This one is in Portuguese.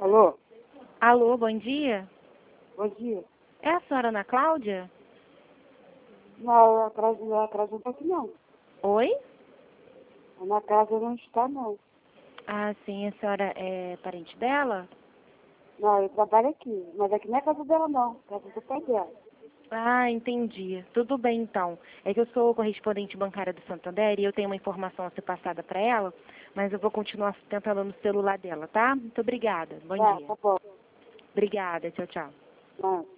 Alô? Alô, bom dia. Bom dia. É a senhora Ana Cláudia? Não, a casa não está aqui, não. Oi? Na casa não está, não. Ah, sim, a senhora é parente dela? Não, eu trabalho aqui. Mas aqui não é casa dela, não. Casa do pai dela. Ah, entendi. Tudo bem, então. É que eu sou correspondente bancária do Santander e eu tenho uma informação a ser passada para ela, mas eu vou continuar tentando no celular dela, tá? Muito obrigada. Bom dia. Tá bom. Obrigada. Tchau, tchau. Não.